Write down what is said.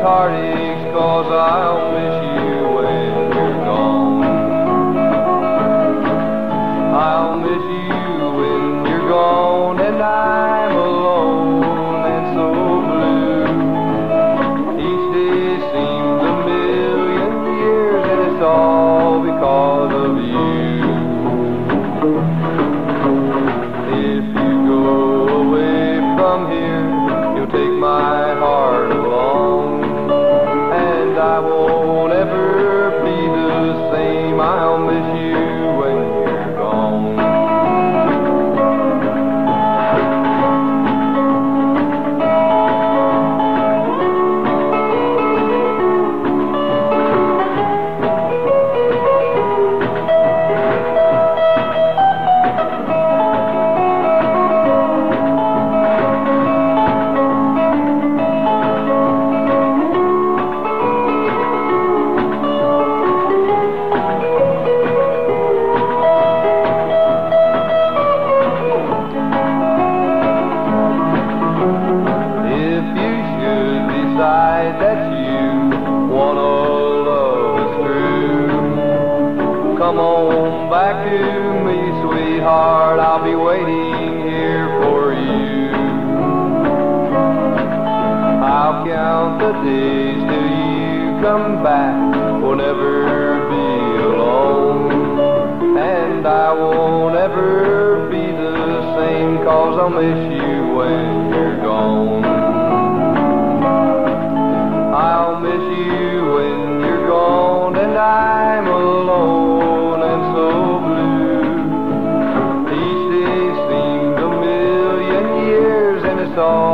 heartaches, 'cause I'll miss you when you're gone. I'll miss you when you're gone, and I'm alone and so blue. Each day seems a million years, and it's all because of you. If you go away from here, you'll take my heart along, and I won't ever be the same. I'll miss you when you're gone. That you wanna love is true, come on back to me, sweetheart. I'll be waiting here for you. I'll count the days till you come back. We'll never be alone, and I won't ever be the same, 'cause I'll miss you when you're gone. I'll miss you when you're gone, and I'm alone and so blue. Each day seems a million years, and it's all